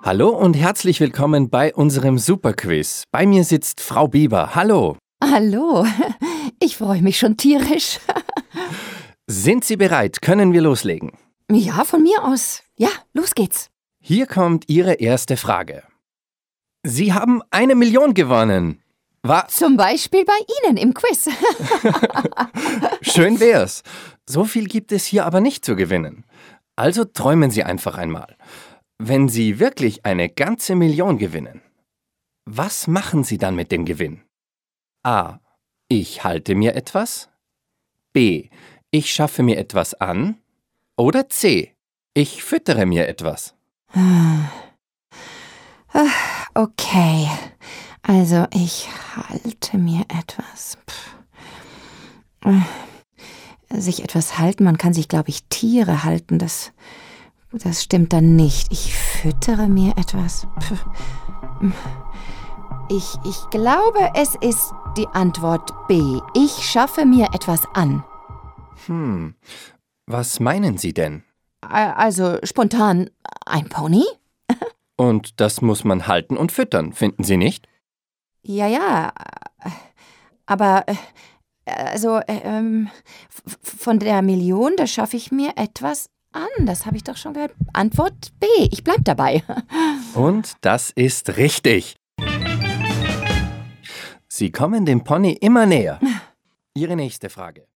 Hallo und herzlich willkommen bei unserem Superquiz. Bei mir sitzt Frau Bieber. Hallo. Hallo, ich freue mich schon tierisch. Sind Sie bereit? Können wir loslegen? Ja, von mir aus. Ja, los geht's. Hier kommt Ihre erste Frage. Sie haben 1 Million gewonnen. Zum Beispiel bei Ihnen im Quiz. Schön wär's. So viel gibt es hier aber nicht zu gewinnen. Also träumen Sie einfach einmal. Wenn Sie wirklich eine ganze Million gewinnen, was machen Sie dann mit dem Gewinn? A. Ich halte mir etwas. B. Ich schaffe mir etwas an. Oder C. Ich füttere mir etwas. Okay, also ich halte mir etwas. Sich etwas halten, man kann sich, glaube ich, Tiere halten, das stimmt dann nicht. Ich füttere mir etwas. Ich glaube, es ist die Antwort B. Ich schaffe mir etwas an. Was meinen Sie denn? Also spontan ein Pony? Und das muss man halten und füttern, finden Sie nicht? Ja, aber von der Million, da schaffe ich mir etwas an. Das habe ich doch schon gehört. Antwort B. Ich bleib dabei. Und das ist richtig. Sie kommen dem Pony immer näher. Ihre nächste Frage.